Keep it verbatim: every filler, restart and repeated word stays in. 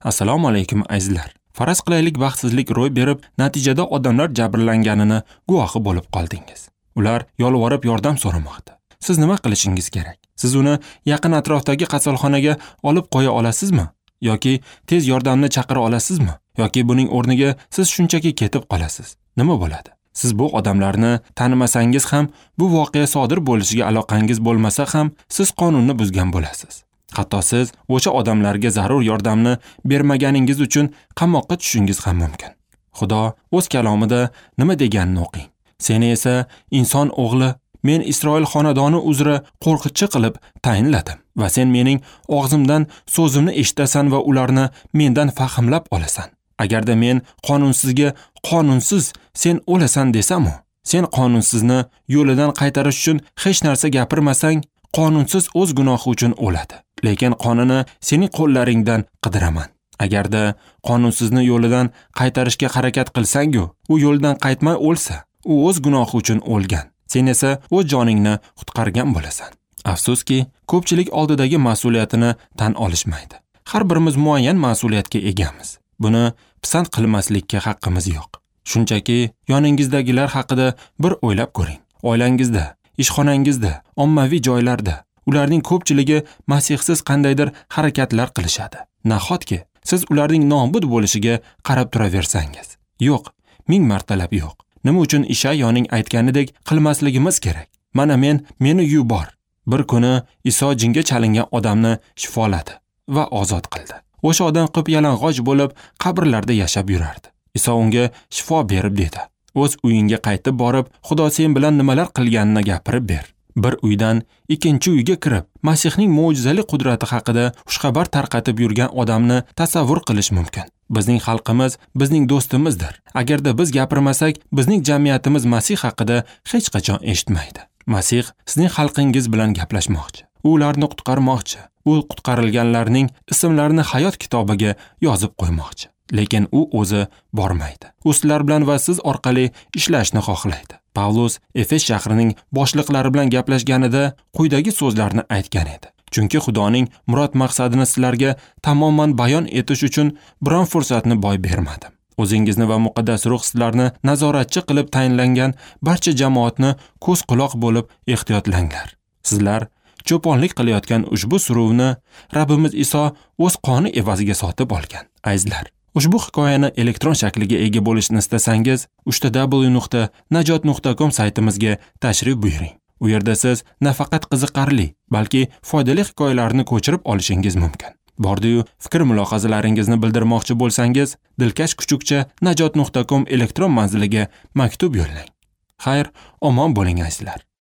Assalomu alaykum azizlar. Faraz qilaylik baxtsizlik ro'y berib, natijada odamlar jabrlanganini guvohi bo'lib qoldingiz. Ular yolvorib yordam so'ramoqda. Siz nima qilishingiz kerak? Siz uni yaqin atrofdagi kasalxonaga olib qo'ya olasizmi? Yoki tez yordamni chaqira olasizmi? Yoki buning o'rniga siz shunchaki ketib qolasiz? Nima bo'ladi? Siz bu odamlarni tanimasangiz ham, bu voqea sodir bo'lishiga aloqangiz bo'lmasa ham, siz qonunni buzgan bo'lasiz. Hatto siz o'sha odamlarga zarur yordamni bermaganingiz uchun qamoqqa tushishingiz ham mumkin. Xudo o'z kalomida nima deganini o'qing. Seni esa inson o'g'li, men Isroil xonadoni uzra qo'rqitchi qilib tayinladim va sen mening og'zimdan so'zimni eshitasan va ularni mendan fahmlab olasan. Agarda men qonunsizga qonunsiz sen o'lasan desam-u, sen qonunsizni yo'lidan qaytarish uchun hech narsa gapirmasang, qonunsiz o'z gunohi uchun o'ladi. Lekin qonuni sening qo'llaringdan qidiraman. Agarda qonunsizni yo'lidan qaytarishga harakat qilsang-ku, u yo'ldan qaytmay o'lsa, u o'z gunohi uchun o'lgan. Sen esa o'z joningni qutqargan bo'lasan. Afsuski, ko'pchilik oldidagi mas'uliyatini tan olishmaydi. Har birimiz muayyan mas'uliyatga egamiz. Buni pisand qilmaslikka haqqimiz yo'q. Shunchaki yoningizdagilar haqida bir o'ylab ko'ring. Oilangizda, ishxonangizda, ommaviy joylarda ularning ko'pchiligi masihsiz qandaydir harakatlar qilishadi. Nahotki siz ularning nobud bo'lishiga qarab turaversangiz? Yo'q, ming martalab yo'q. Nima uchun Ishayoning aytganidek qilmasligimiz kerak? Mana men, meni yubor. Bir kuni Iso jinga chalingan odamni shifoladi va ozod qildi. O'sha odam qip yalang'och bo'lib qabrlarda yashab yurardi. Iso unga shifo berib dedi: "O'z uyingga qaytib borib, Xudo sen bilan nimalar qilganini gapirib ber." Bir uydan ikkinchi uyga kirib, Masihning mo'jizali qudrati haqida xushxabar tarqatib yurgan odamni tasavvur qilish mumkin. Bizning xalqimiz bizning do'stimizdir. Agarda biz gapirmasak, bizning jamiyatimiz Masih haqida hech qachon eshitmaydi. Masih sizning xalqingiz bilan gaplashmoqchi. U ularni qutqarmoqchi. U qutqarilganlarning ismlarini hayot kitobiga yozib qo'ymoqchi. Lekin u o'zi bormaydi. U sizlar bilan va siz orqali ishlashni xohlaydi. Pavlus Efes shahrining boshliqlari bilan gaplashganida quyidagi so'zlarni aytgan edi. Chunki Xudoning murod maqsadini sizlarga tamoman bayon etish uchun biron fursatni boy bermadim. O'zingizni va muqaddas ruh sizlarni nazoratchi qilib tayinlangan barcha jamoatni ko'z quloq bo'lib ehtiyotlanglar. Sizlar cho'ponlik qilayotgan ushbu suruvni Rabbimiz Iso o'z qoni evaziga sotib olgan. Azizlar, ushbu hikoyani elektron shakliga ega bo'lishni istasangiz, uch w nuqta najot nuqta com saytimizga tashrif buyuring. U yerda siz nafaqat qiziqarli, balki foydali hikoyalarni ko'chirib olishingiz mumkin. Bordi-yu fikr mulohazalaringizni bildirmoqchi bo'lsangiz, dilkash kuchukcha najot nuqta com elektron manziliga maktub yo'llang. Xayr, omon bo'ling azizlar.